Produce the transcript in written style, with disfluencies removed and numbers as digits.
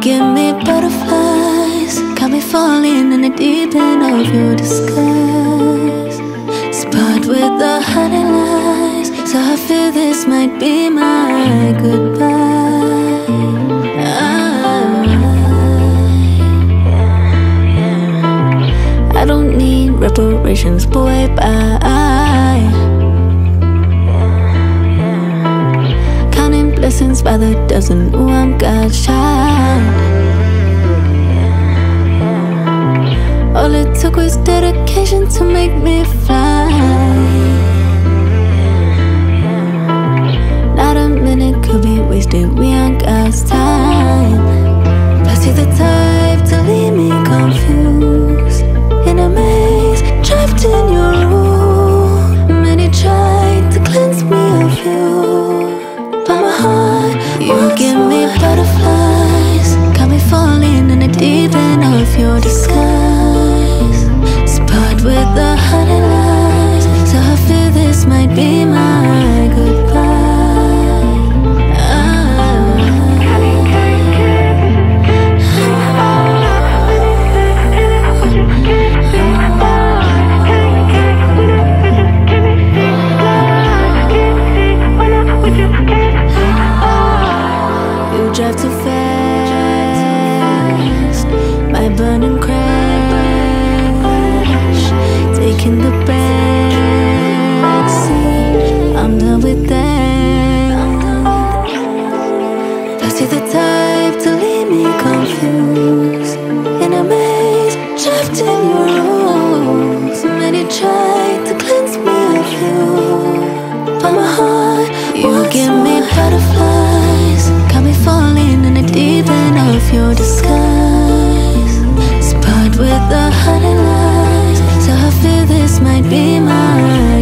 give me butterflies, got me falling in the deep end of your disguise. Spot with the honey lies, so I feel this might be my goodbye. I don't need reparations, boy, bye. Counting blessings by the dozen, ooh, I'm God's child. All it took was dedication to make me fly. Not a minute could be wasted, we on God's time. Plus you're the type to leave me confused, in a maze, trapped in your room. Many tried to cleanse me of you, but my heart, you give me butterflies, got me falling in the deep end of your disguise. Spot with the honey lies, so I feel this might be my goodbye. Drive too fast, my burning crash, taking the back seat. I'm done with that. Plus you're the type to leave me confused, in a maze, trapped in your rules. Many tried to cleanse me of you, but my heart, you give me butterflies, got me falling in the deep end of your disguise. Spot with the honey lies, so I feel this might be mine.